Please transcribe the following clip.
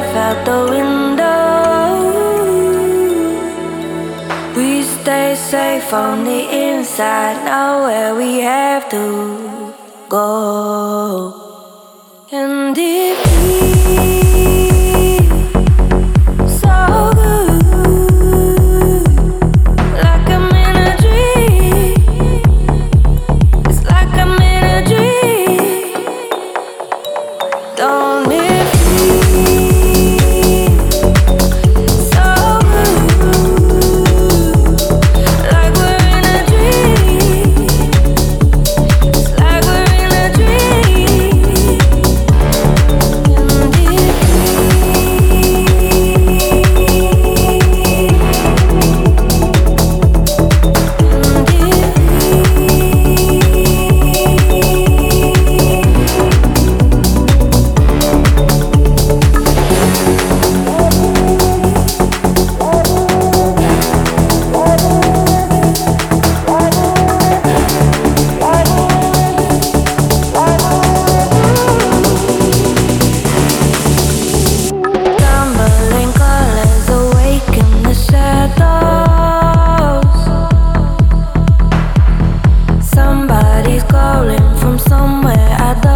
life out the window. We stay safe on the inside, know where we have to go. And it feels so good, like I'm in a dream. It's like I'm in a dream. Don't it feel so good, like we're in a dream. It's like we're in a dream. And it tumbling colors awaken the shadows. Somebody's calling from somewhere I don't